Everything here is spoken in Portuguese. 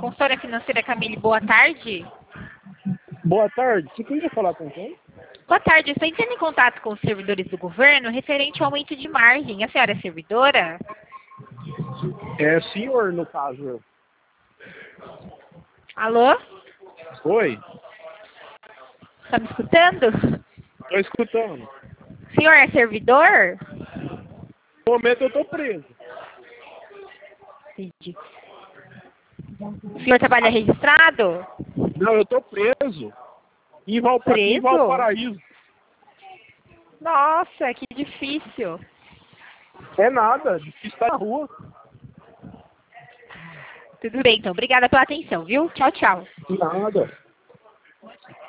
consultora financeira Camille, boa tarde. Boa tarde. Você queria falar com quem? Boa tarde, estou entrando em contato com os servidores do governo referente ao aumento de margem. A senhora é servidora? É senhor, no caso. Alô? Oi, Está me escutando? tô escutando. O senhor é servidor? No momento eu tô preso. Entendi. O senhor trabalha registrado? Não, eu tô preso. Aqui em Preso? Valparaíso. Nossa, que difícil. É nada, difícil estar na rua. Tudo bem, então. Obrigada pela atenção, viu? Tchau, tchau. Nada.